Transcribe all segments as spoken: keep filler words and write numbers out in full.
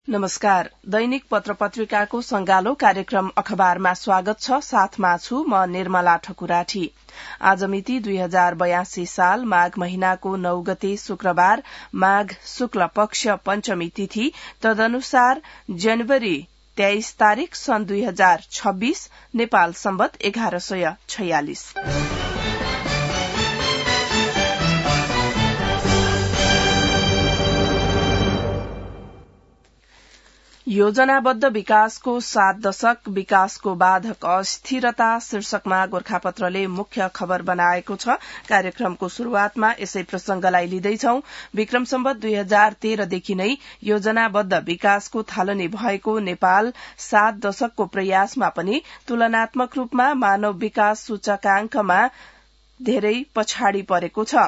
नमस्कार। दैनिक पत्र पत्रिकाको संगालो कार्यक्रम अखबारमा स्वागत छ। साथमा छु म निर्मला ठकुराठी। आज मिति दुई हजार बयासी साल माघ महिनाको नौ गते शुक्रबार, माघ शुक्ल पक्ष पञ्चमी तिथि, तदनुसार जनवरी तेइस तारीक सन् दुई हजार छब्बीस, नेपाल सम्वत एघार सय छयालिस। योजनाबद्ध विकासको सात दशक, विकासको बाधक अस्थिरता शीर्षकमा गोर्खापत्रले मुख्य खबर बनाएको छ। कार्यक्रमको शुरूआतमा यसै प्रसंगलाई लिँदैछौ। विक्रम सम्वत दुई हजार तेह्रदेखि नै योजनाबद्ध विकासको थालनी भएको नेपाल सात दशकको प्रयासमा पनि तुलनात्मक रूपमा मानव विकास सूचकांकमा धेरै पछाडि परेको छ।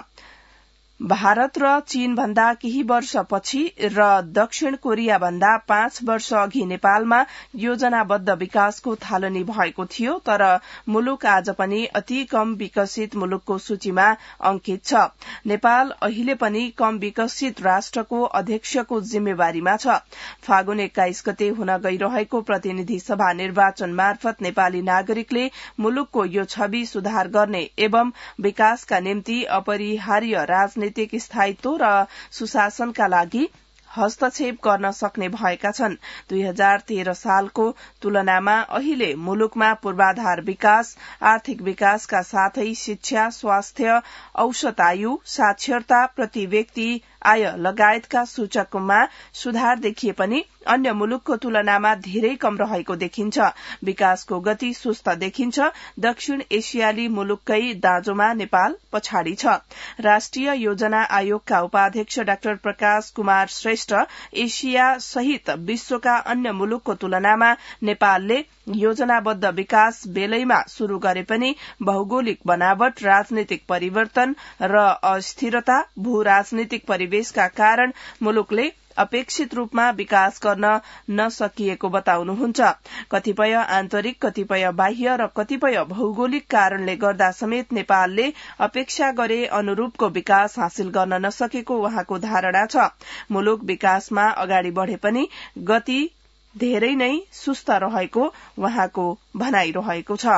भारत र चीन भन्दा केही वर्ष पछि र दक्षिण कोरिया भन्दा पाँच वर्ष अघि नेपालमा योजनाबद्ध विकासको थालनी भएको थियो, तर मुलुक आज पनि अति कम विकसित मुलुकको सूचीमा अंकित छ। नेपाल अहिले पनि कम विकसित राष्ट्रको अध्यक्षको जिम्मेवारीमा छ। फागुन एक्काइस गते हुन गइरहेको प्रतिनिधि सभा निर्वाचन मार्फत नेपाली नागरिकले मुलुकको यो छवि सुधार गर्ने एवं विकासका निम्ति अपरिहार्य राजनीतिक स्थायित्व र सुशासनका लागि हस्तक्षेप गर्न सक्ने भएका छन्। दुई हजार तेह्र सालको तुलनामा अहिले मुलुकमा पूर्वाधार विकास, आर्थिक विकासका साथै शिक्षा, स्वास्थ्य, औसत आयु, साक्षरता, प्रति व्यक्ति आय लगायतका सूचकमा सुधार देखिए पनि अन्य मुलुकको तुलनामा धेरै कम रहेको देखिन्छ। विकासको गति सुस्त देखिन्छ। दक्षिण एशियाली मुलुककै दाँजोमा नेपाल पछाडि छ। राष्ट्रिय योजना आयोगका उपाध्यक्ष डाक्टर प्रकाश कुमार श्रेष्ठ एशिया सहित विश्वका अन्य मुलुकको तुलनामा नेपालले योजनाबद्ध विकास बेलैमा शुरू गरे पनि भौगोलिक बनावट, राजनीतिक परिवर्तन र अस्थिरता, भू राजनीतिक परिवेशका कारण मुलुकले अपेक्षित रूपमा विकास गर्न नसकिएको बताउनुहुन्छ। कतिपय आन्तरिक, कतिपय बाह्य र कतिपय भौगोलिक कारणले गर्दा समेत नेपालले अपेक्षा गरे अनुरूपको विकास हासिल गर्न नसकेको उहाँको धारणा छ। मुलुक विकासमा अगाडि बढ़े पनि गति धेरै नै सुस्त रहेको उहाँको भनाइरहेको छ।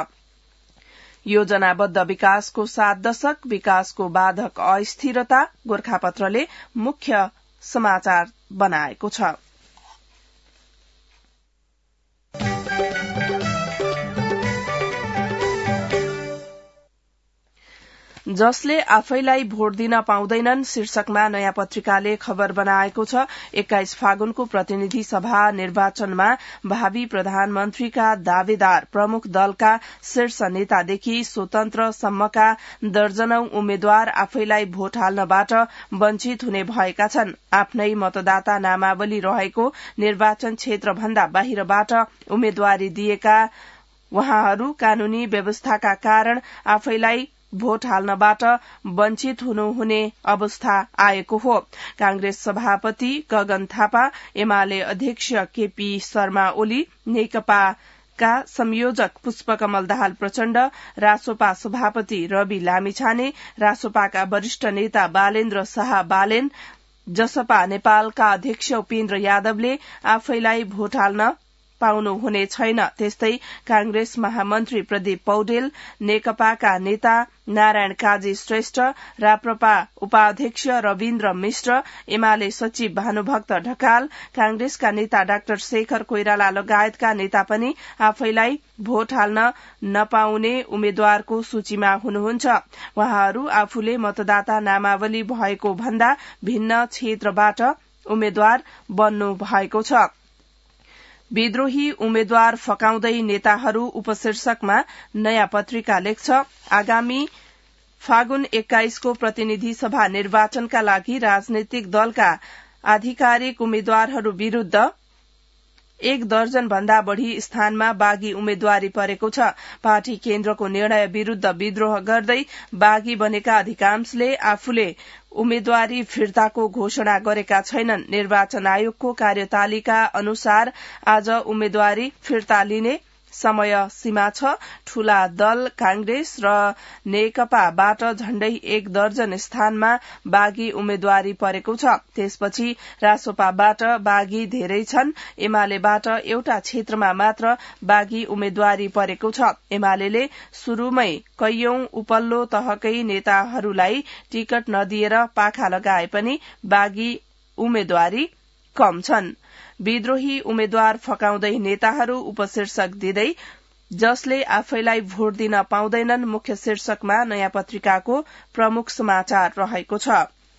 योजनाबद्ध विकासको सात दशक, विकासको बाधक अस्थिरता गोर्खापत्रले मुख्य समाचार बनाएको छ। जसले आफैलाई भोट दिन पाउँदैनन् शीर्षकमा नयाँ पत्रिकाले खबर बनाएको छ। एक्काइस फागुनको प्रतिनिधि सभा निर्वाचनमा भावी प्रधानमन्त्रीका दावेदार प्रमुख दलका शीर्ष नेतादेखि स्वतन्त्रसम्मका दर्जनौं उम्मेद्वार आफैलाई भोट हाल्नबाट वञ्चित हुने भएका छन्। आफ्नै मतदाता नामावली रहेको निर्वाचन क्षेत्र भन्दा बाहिरबाट उम्मेद्वारी दिएका उहाँहरू कानूनी व्यवस्थाका कारण आफैलाई भोट हाल्नबाट वञ्चित हुनुहुने अवस्था आएको हो। कांग्रेस सभापति गगन थापा, एमाले अध्यक्ष केपी शर्मा ओली, नेकपाका संयोजक पुष्पकमल दाहाल प्रचण्ड, रासोपा सभापति रवि लामिछाने, रासोपाका वरिष्ठ नेता बालेन्द्र शाह बालेन, जसपा नेपालका अध्यक्ष उपेन्द्र यादवले आफैलाई भोट हाल्न पाउनु हुने छैन। त्यस्तै कांग्रेस महामन्त्री प्रदीप पौडेल, नेकपाका नेता नारायण काजी श्रेष्ठ, राप्रपा उपाध्यक्ष रविन्द्र मिश्र, एमाले सचिव भानुभक्त ढकाल, कांग्रेसका नेता डाक्टर शेखर कोइराला लगायतका नेता पनि आफैलाई भोट हाल्न नपाउने उम्मेद्वारको सूचीमा हुनुहुन्छ। उहाँहरू आफूले मतदाता नामावली भएको भन्दा भिन्न क्षेत्रबाट उम्मेद्वार बन्नु भएको छ। विद्रोही उम्मेद्वार फकाउँदै नेताहरू उपशीर्षकमा नयाँ पत्रिका लेख्छ। आगामी फागुन एक्काइसको प्रतिनिधि सभा निर्वाचनका लागि राजनैतिक दलका आधिकारिक उम्मेद्वारहरू विरूद्ध एक दर्जन भन्दा बढ़ी स्थानमा बागी उम्मेद्वारी परेको छ। पार्टी केन्द्रको निर्णय विरूद्ध विद्रोह गर्दै बागी बनेका अधिकांशले आफूले उम्मेद्वारी फिर्ताको घोषणा गरेका छैनन्। निर्वाचन आयोगको कार्यतालिका अनुसार आज उम्मेद्वारी फिर्ता लिने समय सीमा छ। ठूला दल कांग्रेस र नेकपाबाट झण्डै एक दर्जन स्थानमा बागी उम्मेद्वारी परेको छ। त्यसपछि रासोपाबाट बागी धेरै छन्। एमालेबाट एउटा क्षेत्रमा मात्र बागी उम्मेद्वारी परेको छ। एमाले शुरूमै कैयौं उपल्लो तहकै नेताहरूलाई टिकट नदिएर पाखा लगाए पनि बागी उम्मेद्वारी कम छन्। विद्रोही उम्मेद्वार फकाउँदै नेताहरू उपशीर्षक दिँदै जसले आफैलाई भोट दिन पाउँदैनन् मुख्य शीर्षकमा नयाँ पत्रिकाको प्रमुख समाचार रहेको छ।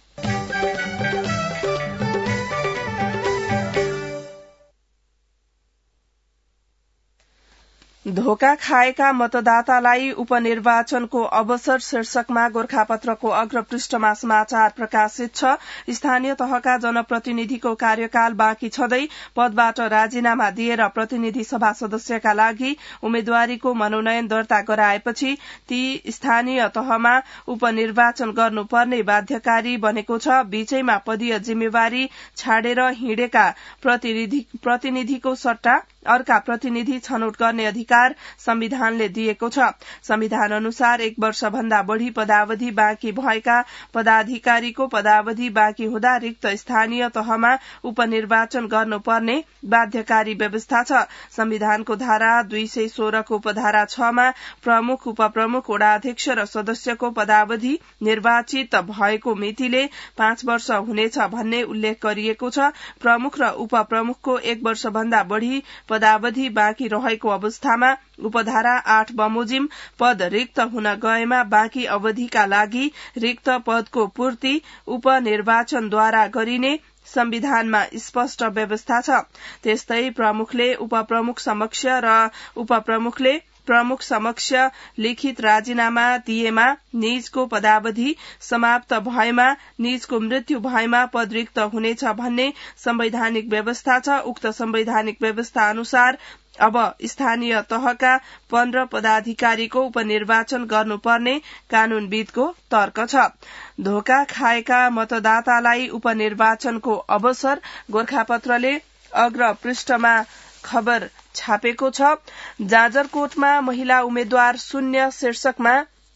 धोका खाएका मतदातालाई उपनिर्वाचनको अवसर शीर्षकमा गोरखापत्रको अग्रपृष्ठमा समाचार प्रकाशित छ। स्थानीय तहका जनप्रतिनिधिको कार्यकाल बाँकी छँदै पदबाट राजीनामा दिएर प्रतिनिधि सभा सदस्यका लागि उम्मेद्वारीको मनोनयन दर्ता गराएपछि ती स्थानीय तहमा उपनिर्वाचन गर्नुपर्ने बाध्यकारी बनेको छ। बीचैमा पदीय जिम्मेवारी छाडेर हिँडेका प्रतिनिधिको सट्टा अर्का प्रतिनिधि छनौट गर्ने अधिकार संविधानले दिएको छ। संविधान अनुसार एक वर्ष भन्दा बढ़ी पदावधि बाँकी भएका पदाधिकारीको पदावधि बाँकी हुँदा रिक्त स्थानीय तहमा उपनिर्वाचन गर्नुपर्ने बाध्यकारी व्यवस्था छ। संविधानको धारा दुई सय सोह्रको उपधारा छमा प्रमुख उपप्रमुख वडाध्यक्ष र सदस्यको पदावधि निर्वाचित भएको मितिले पाँच वर्ष हुनेछ भन्ने उल्लेख गरिएको छ। प्रमुख र उपप्रमुखको एक वर्ष भन्दा बढ़ी पदावधि बाँकी रहेको अवस्थामा उपधारा आठ बमोजिम पद रिक्त हुन गएमा बाँकी अवधिका लागि रिक्त पदको पूर्ति उपनिर्वाचनद्वारा गरिने संविधानमा स्पष्ट व्यवस्था छ। त्यस्तै प्रमुखले उपप्रमुख समक्ष र उपप्रमुखले प्रमुख समक्ष लिखित राजीनामा दिएमा निजको पदावधि समाप्त भएमा निजको मृत्यु भएमा पद रिक्त हुनेछ भन्ने संवैधानिक व्यवस्था छ। उक्त संवैधानिक व्यवस्था अनुसार अब स्थानीय तहका पन्ध्र पदाधिकारीको उपनिर्वाचन गर्नुपर्ने कानूनविदको तर्क छ। धोका खाएका मतदातालाई उपनिर्वाचनको अवसर गोरखापत्रले अग्र पृष्ठमा खबर छापेको छ। जाजरकोटमा महिला उम्मेद्वार शून्य शीर्षकमा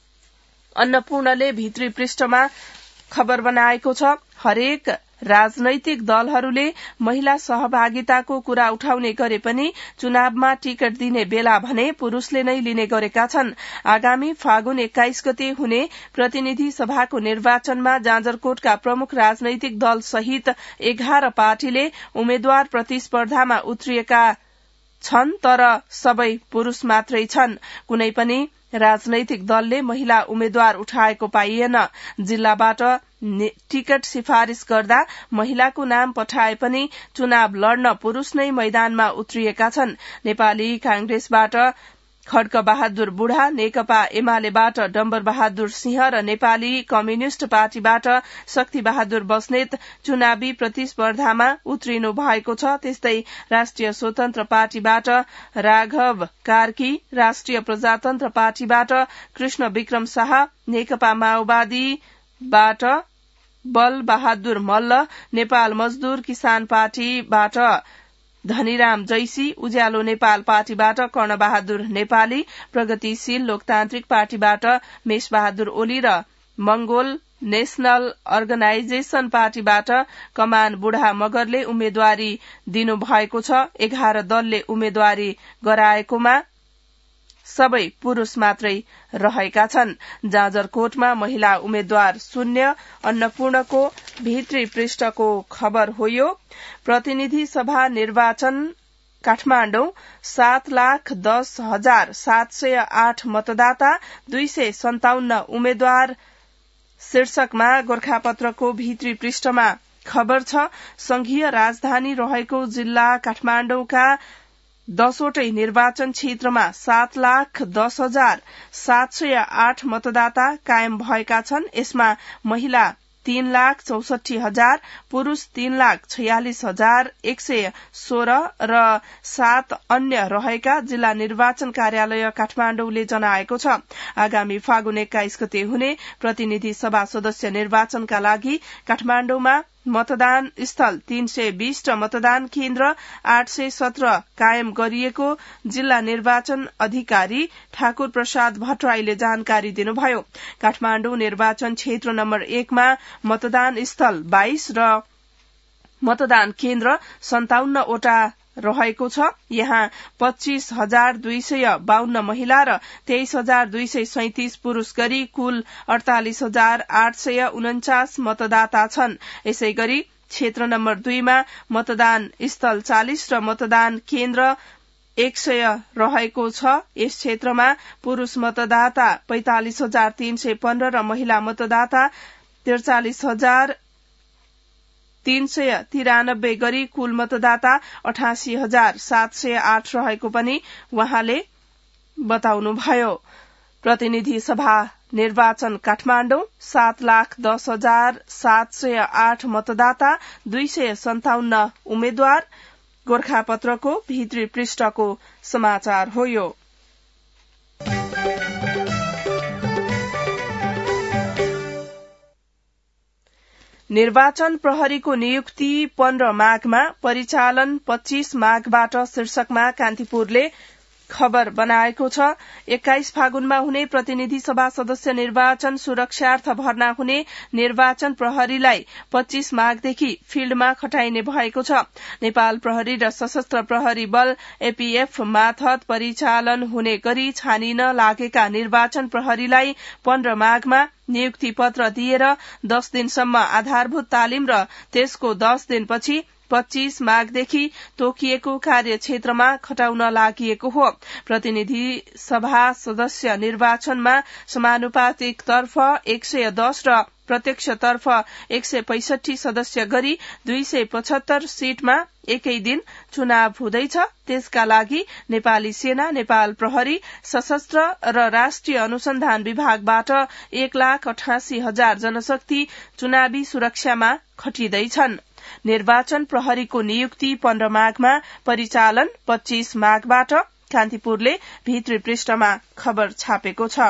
अन्नपूर्णले भित्री पृष्ठमा खबर बनाएको छ। हरेक राजनैतिक दलहरूले महिला सहभागिताको कुरा उठाउने गरे पनि चुनावमा टिकट दिने बेला भने पुरूषले नै लिने गरेका छन्। आगामी फागुन एक्काइस गते हुने प्रतिनिधि सभाको निर्वाचनमा जाजरकोटका प्रमुख राजनैतिक दल सहित एघार पार्टीले उम्मेद्वार प्रतिस्पर्धामा उत्रिएका छन्, तर सबै पुरूष मात्रै छन्। कुनै पनि राजनैतिक दलले महिला उम्मेद्वार उठाएको पाइएन। जिल्लाबाट टिकट सिफारिश गर्दा महिलाको नाम पठाए पनि चुनाव लड्न पुरूष नै मैदानमा उत्रिएका छन्। नेपाली कांग्रेसबाट खड्क बहादुर बुढा, नेकपा एमालेबाट डम्बर बहादुर सिंह र नेपाली कम्युनिष्ट पार्टीबाट शक्ति बहादुर बस्नेत चुनावी प्रतिस्पर्धामा उत्रिनु भएको छ। त्यस्तै राष्ट्रिय स्वतन्त्र पार्टीबाट राघव कार्की, राष्ट्रिय प्रजातन्त्र पार्टीबाट कृष्ण विक्रम शाह, नेकपा माओवादीबाट बल बहादुर मल्ल, नेपाल मजदूर किसान पार्टीबाट धनीराम जैसी, उज्यालो नेपाल पार्टीबाट कर्णबहादुर नेपाली, प्रगतिशील लोकतान्त्रिक पार्टीबाट मेष बहादुर ओली र मंगोल नेशनल अर्गनाइजेशन पार्टीबाट कमान बुढा मगरले उम्मेद्वारी दिनुभएको छ। एघार दलले उम्मेद्वारी गराएकोमा सबै पुरूष मात्रै रहेका छन्। जाजरकोटमा महिला उम्मेद्वार शून्य अन्नपूर्णको भित्री पृष्ठको खबर हो यो। प्रतिनिधि सभा निर्वाचन काठमाडौँ सात लाख दस हजार सात सय आठ मतदाता दुई सय सन्ताउन्न उम्मेद्वार शीर्षकमा गोरखापत्रको भित्री पृष्ठमा खबर छ। संघीय राजधानी रहेको जिल्ला काठमाडौँका दसवटै निर्वाचन क्षेत्रमा सात लाख दस हजार सात सय आठ मतदाता कायम भएका छन्। यसमा महिला तीन लाख चौसठी हजार, पुरूष तीन लाख छयालिस हजार एक सय सोह्र र सात अन्य रहेका जिल्ला निर्वाचन कार्यालय काठमाडौँले जनाएको छ। आगामी फागुन एक्काइस गते हुने प्रतिनिधि सभा सदस्य निर्वाचनका लागि काठमाडौँमा मतदान स्थल तीन सय बीस र मतदान केन्द्र आठ सय सत्र कायम गरिएको जिल्ला निर्वाचन अधिकारी ठाकुर प्रसाद भट्टराईले जानकारी दिनुभयो। काठमाण्डु निर्वाचन क्षेत्र नम्बर एकमा मतदान स्थल बाइस र मतदान केन्द्र सन्ताउन्नवटा रहेको छ। यहाँ पच्चीस हजार दुई सय बाहन्न महिला र तेइस हजार दुई सय सैतिस पुरूष गरी कुल अड़तालिस हजार आठ सय उन्चास मतदाता छन्। यसै गरी क्षेत्र नम्बर दुईमा मतदान स्थल चालिस र मतदान केन्द्र एक सय रहेको छ। यस क्षेत्रमा पुरूष मतदाता पैंतालिस हजार तीन सय पन्ध्र र महिला मतदाता त्रिचालिस हजार तीन सय तिरानब्बे गरी कुल मतदाता अठासी हजार सात सय आठ रहेको पनि उहाँले बताउनुभयो। प्रतिनिधि सभा निर्वाचन काठमाडौँ सात लाख दस हजार सात सय आठ मतदाता दुई सय सन्ताउन्न उम्मेद्वार गोरखापत्रको भित्री पृष्ठको समाचार हो। यो निर्वाचन प्रहरीको नियुक्ति पन्ध्र माघमा, परिचालन पच्चीस माघबाट शीर्षकमा कान्तिपुरले खबर बनाएको छ। एक्काइस फागुनमा हुने प्रतिनिधि सभा सदस्य निर्वाचन सुरक्षार्थ भर्ना हुने निर्वाचन प्रहरीलाई पच्चीस माघदेखि फिल्डमा खटाइने भएको छ। नेपाल प्रहरी र सशस्त्र प्रहरी बल एपीएफ मार्फत परिचालन हुने गरी छानिन लागेका निर्वाचन प्रहरीलाई पन्ध्र माघमा नियुक्ति पत्र दिएर दस दिनसम्म आधारभूत तालिम र त्यसको दस दिनपछि पच्चीस माघदेखि तोकिएको कार्यक्षेत्रमा खटाउन लागि हो। प्रतिनिधि सभा सदस्य निर्वाचनमा समानुपातिक तर्फ एक सय दस र प्रत्यक्ष तर्फ एक सय पैंसठी सदस्य गरी दुई सय पचहत्तर सीटमा एकै दिन चुनाव हुँदैछ। त्यसका लागि नेपाली सेना, नेपाल प्रहरी, सशस्त्र र राष्ट्रिय अनुसन्धान विभागबाट एक लाख अठासी हजार जनशक्ति चुनावी सुरक्षामा खटिँदैछन्। निर्वाचन प्रहरीको नियुक्ति पन्ध्र माघमा, परिचालन पच्चीस माघबाट कान्तिपुरले भित्री पृष्ठमा खबर छापेको छ।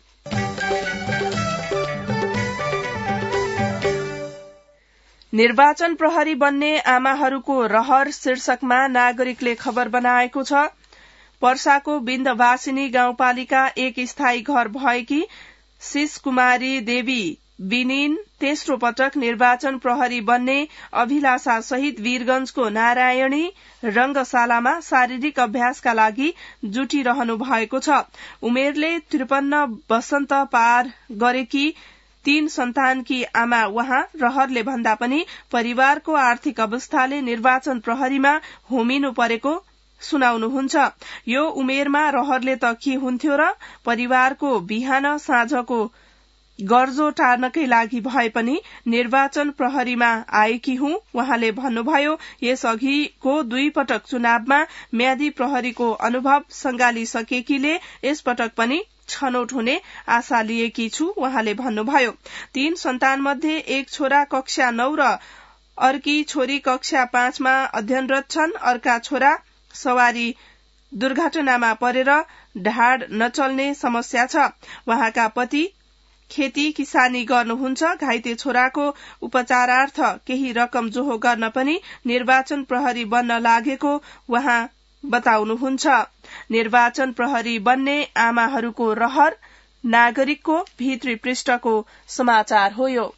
निर्वाचन प्रहरी बन्ने आमाहरूको रहर शीर्षकमा नागरिकले खबर बनाएको छ। पर्साको बिन्दवासिनी गाउँपालिका एक स्थायी घर भएकी शिष कुमारी देवी बिनिन तेस्रो पटक निर्वाचन प्रहरी बन्ने अभिलाषा सहित वीरगंजको नारायणी रंगशालामा शारीरिक अभ्यासका लागि जुटिरहनु भएको छ। उमेरले त्रिपन्न वसन्त पार गरेकी तीन सन्तानकी आमा उहाँ रहरले भन्दा पनि परिवारको आर्थिक अवस्थाले निर्वाचन प्रहरीमा होमिनु परेको सुनाउनुहुन्छ। यो उमेरमा रहरले त के हुन्थ्यो र, परिवारको बिहान साँझको गर्जो टार्नकै लागि भए पनि निर्वाचन प्रहरीमा आएकी हुँ। उहाँले भन्नुभयो, यसअघिको दुई पटक चुनावमा म्यादी प्रहरीको अनुभव संगालिसकेकीले यसपटक पनि छनौट हुने आशा लिएकी छु। उहाँले भन्नुभयो, तीन सन्तान मध्ये एक छोरा कक्षा नौ र अर्की छोरी कक्षा पाँचमा अध्ययनरत छन्। अर्का छोरा सवारी दुर्घटनामा परेर ढाड नचल्ने समस्या छ। उहाँका पति खेती किसानी गर्नुहुन्छ। घाइते छोराको उपचारार्थ केही रकम जोहो गर्न पनि निर्वाचन प्रहरी बन्न लागेको उहाँ बताउनुहुन्छ। निर्वाचन प्रहरी बन्ने आमाहरूको रहर नागरिकको भित्री पृष्ठको समाचार हो। यो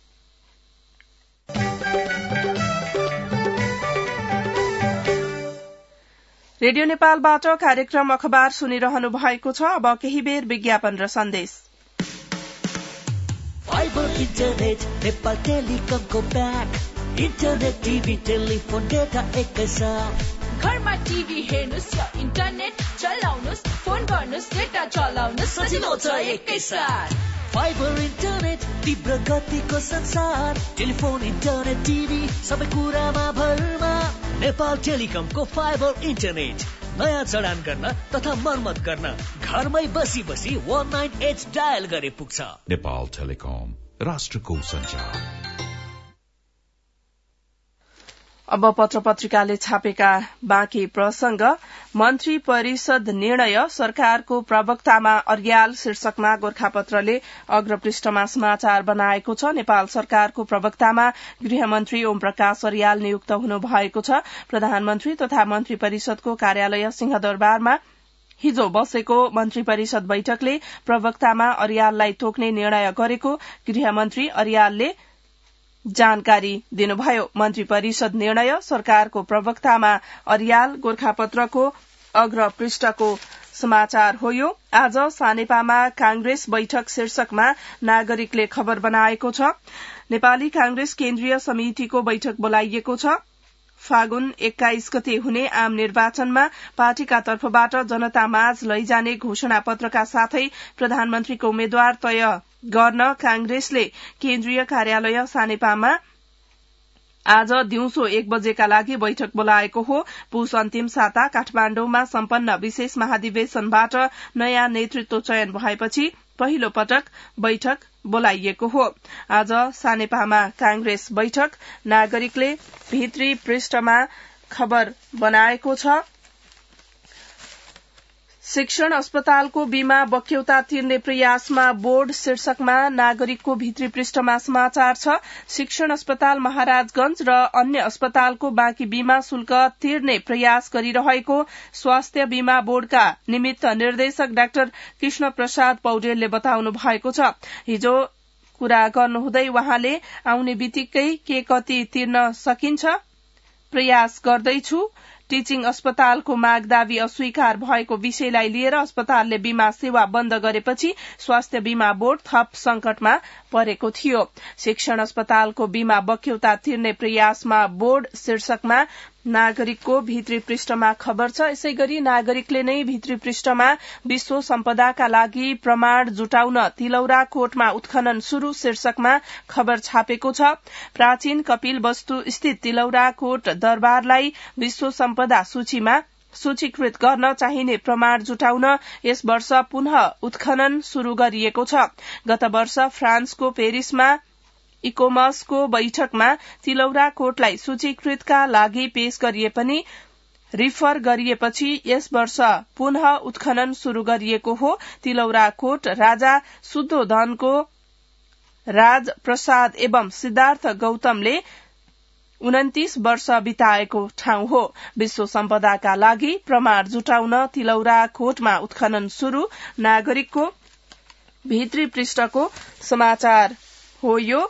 रेडियो नेपालबाट कार्यक्रम अखबार सुनिरहनु भएको छ। अब केही बेर विज्ञापन र सन्देश। फाइबर इन्टरनेट नेपाल टेलिकमको back. Internet, TV, telephone, data एकैसाथ। घरमा टिभी हेर्नुस् या इन्टरनेट चलाउनुस्, फोन गर्नुस्, डेटा चलाउनुस्, सजिलो छ एकैसाथ। फाइबर इन्टरनेट, तीव्र गतिको संसार। टेलिफोन, इन्टरनेट, टिभी, सबै कुरामा भरमा। नेपाल टेलिकमको फाइबर इन्टरनेट नयाँ जडान गर्न तथा मर्मत गर्न घरमै बसी बसी वन नाइन एट डायल गरे पुग्छ। नेपाल टेलिकम, राष्ट्रको सञ्चार। अब पत्र पत्रिकाले छापेका बाँकी प्रसंग। मन्त्री परिषद निर्णय, सरकारको प्रवक्तामा अर्याल शीर्षकमा गोरखापत्रले अग्रपृष्ठमा समाचार बनाएको छ। नेपाल सरकारको प्रवक्तामा गृहमन्त्री ओम प्रकाश अर्याल नियुक्त हुनु भएको छ। प्रधानमन्त्री तथा मन्त्री परिषदको कार्यालय सिंहदरबारमा हिजो बसेको मन्त्री परिषद बैठकले प्रवक्तामा अर्याललाई तोक्ने निर्णय गरेको गृहमन्त्री अर्यालले जानकारी दिनुभयो। मन्त्री परिषद निर्णय, सरकारको प्रवक्तामा अर्याल गोरखापत्रको अग्र पृष्ठको समाचार हो। यो आज सानेपामा कांग्रेस बैठक शीर्षकमा नागरिकले खबर बनाएको छ। नेपाली कांग्रेस केन्द्रीय समितिको बैठक बोलाइएको छ। फागुन एक्काइस गते हुने आम निर्वाचनमा पार्टीका तर्फबाट जनतामाझ लैजाने घोषणा पत्रका साथै प्रधानमन्त्रीको उम्मेद्वार तय गर्न कांग्रेसले केन्द्रीय कार्यालय सानेपामा आज दिउँसो एक बजेका लागि बैठक बोलाएको हो। पुष अन्तिम साता काठमाण्डुमा सम्पन्न विशेष महाधिवेशनबाट नयाँ नेतृत्व चयन भएपछि पहिलो पटक बैठक बोलाइएको हो। आज सानेपामा कांग्रेस बैठक नागरिकले भित्री पृष्ठमा खबर बनाएको छ। शिक्षण अस्पतालको बीमा बक्यौता तिर्ने प्रयासमा बोर्ड शीर्षकमा नागरिकको भित्री पृष्ठमा समाचार छ। शिक्षण अस्पताल महाराजगंज र अन्य अस्पतालको बाँकी बीमा शुल्क तिर्ने प्रयास गरिरहेको स्वास्थ्य बीमा बोर्डका निमित्त निर्देशक डाक्टर कृष्ण प्रसाद पौडेलले बताउनु भएको छ। हिजो कुरा गर्नुहुँदै वहाँले आउने बित्तिकै के कति तिर्न सकिन्छ प्रयास गर्दैछु। टीचिङ अस्पतालको माग दावी अस्वीकार भएको विषयलाई लिएर अस्पतालले बीमा सेवा बन्द गरेपछि स्वास्थ्य बीमा बोर्ड थप संकटमा परेको थियो। शिक्षण अस्पतालको बीमा बक्यौता तिर्ने प्रयासमा बोर्ड शीर्षकमा नागरिकको भित्री पृष्ठमा खबर छ। यसै गरी नागरिकले नै भित्री पृष्ठमा विश्व सम्पदाका लागि प्रमाण जुटाउन तिलौरा कोटमा उत्खनन शुरू शीर्षकमा खबर छापेको छ। प्राचीन कपिल वस्तु स्थित तिलौरा कोट दरबारलाई विश्व सम्पदा सूचीमा सूचीकृत गर्न चाहिने प्रमाण जुटाउन यस वर्ष पुनः उत्खनन शुरू गरिएको छ। गत वर्ष फ्रान्सको पेरिसमा इकोमसको बैठकमा तिलौरा कोटलाई सूचीकृतका लागि पेश गरिए पनि रिफर गरिएपछि यस वर्ष पुनः उत्खनन शुरू गरिएको हो। तिलौरा कोट राजा शुद्धोधनको राजप्रसाद एवं सिद्धार्थ गौतमले उन्तीस वर्ष बिताएको ठाउँ हो। विश्व सम्पदाका लागि प्रमाण जुटाउन तिलौरा कोटमा उत्खनन शुरू नागरिकको भित्री पृष्ठको समाचार हो। यो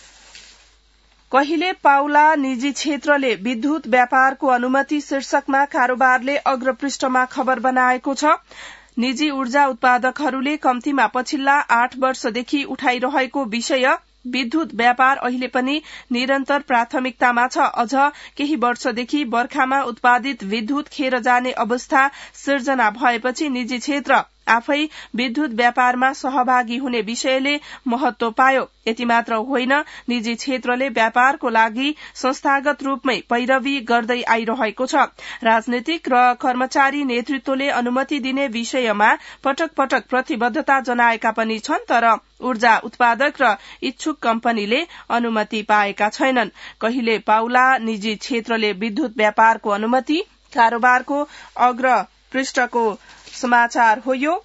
कहिले पाउला निजी क्षेत्रले विद्युत व्यापारको अनुमति शीर्षकमा कारोबारले अग्रपृष्ठमा खबर बनाएको छ। निजी ऊर्जा उत्पादकहरूले कम्तीमा पछिल्ला आठ वर्षदेखि उठाइरहेको विषय विद्युत व्यापार अहिले पनि निरन्तर प्राथमिकतामा छ। अझ केही वर्षदेखि बर्खामा उत्पादित विद्युत खेर जाने अवस्था सिर्जना भएपछि निजी क्षेत्र आफै विद्युत व्यापारमा सहभागी हुने विषयले महत्व पायो। यति मात्र होइन, निजी क्षेत्रले व्यापारको लागि संस्थागत रूपमै पैरवी गर्दै आइरहेको छ। राजनीतिक र कर्मचारी नेतृत्वले अनुमति दिने विषयमा पटक पटक प्रतिबद्धता जनाएका पनि छन्, तर ऊर्जा उत्पादक र इच्छुक कम्पनीले अनुमति पाएका छैनन्। कहिले पाउला निजी क्षेत्रले विद्युत व्यापारको अनुमति कारोबारको अग्र पृष्ठको समाचार हो। यो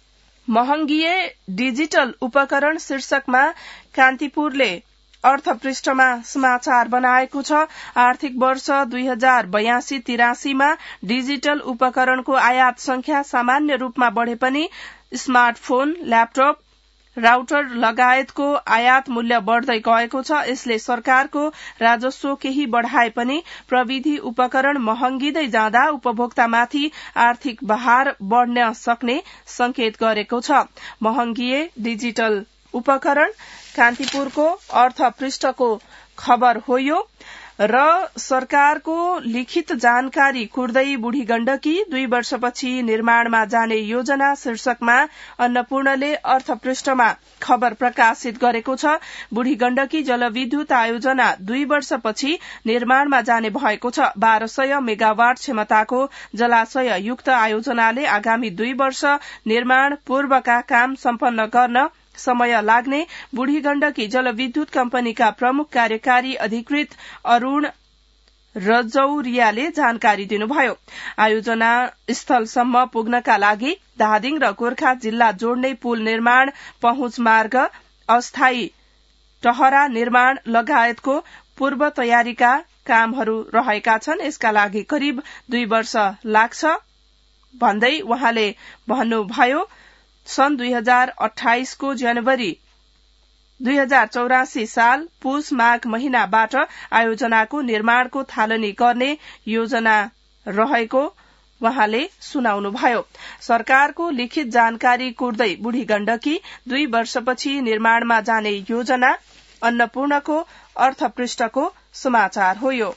महँगिए डिजिटल उपकरण शीर्षकमा कान्तिपुरले अर्थ पृष्ठमा समाचार बनाएको छ। आर्थिक वर्ष दुई हजार बयासी तिरासीमा डिजिटल उपकरणको आयात संख्या सामान्य रूपमा बढ़े पनि स्मार्टफोन, ल्यापटप, राउटर लगायतको आयात मूल्य बढ़दै गएको छ। यसले सरकारको राजस्व केही बढ़ाए पनि प्रविधि उपकरण महँगिँदै जाँदा उपभोक्तामाथि आर्थिक भार बढ़न सक्ने संकेत गरेको छ। महँगिए डिजिटल उपकरण कान्तिपुरको अर्थ पृष्ठको खबर हो। यो र सरकारको लिखित जानकारी कुर्दै बुढी गण्डकी दुई वर्षपछि निर्माणमा जाने योजना शीर्षकमा अन्नपूर्णले अर्थ पृष्ठमा खबर प्रकाशित गरेको छ। बुढी गण्डकी जलविद्युत आयोजना दुई वर्षपछि निर्माणमा जाने भएको छ। बाह्र सय मेगावाट क्षमताको जलाशय युक्त आयोजनाले आगामी दुई वर्ष निर्माण पूर्वका काम सम्पन्न गर्न समय लाग्ने बुढी गण्डकी जलविद्युत कम्पनीका प्रमुख कार्यकारी अधिकृत अरूण रजौरियाले जानकारी दिनुभयो। आयोजना स्थलसम्म पुग्नका लागि धादिङ र गोर्खा जिल्ला जोड्ने पुल निर्माण, पहुँच मार्ग, अस्थायी टहरा निर्माण लगायतको पूर्व तयारीका कामहरू रहेका छन्। यसका लागि करिब दुई वर्ष लाग्छ भन्दै उहाँले भन्नुभयो, सन् दुई हजार अठाइसको जनवरी दुई हजार चौरासी साल पुष माघ महिनाबाट आयोजनाको निर्माणको थालनी गर्ने योजना रहेको उहाँले सुनाउनुभयो। सरकारको लिखित जानकारी कुर्दै बुढी गण्डकी दुई वर्षपछि निर्माणमा जाने योजना। अन्नपूर्णको अर्थपृष्ठको समाचार हो यो।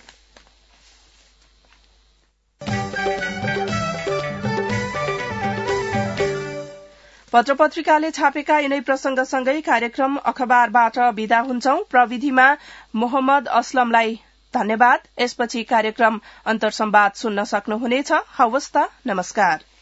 पत्र पत्रिकाले छापेका यिनै प्रसंगसँगै कार्यक्रम अखबारबाट विदा हुन्छौं। प्रविधिमा मोहम्मद असलमलाई धन्यवाद। यसपछि कार्यक्रम अन्तर्संवाद सुन्न सक्नुहुनेछ। हवस् त, नमस्कार।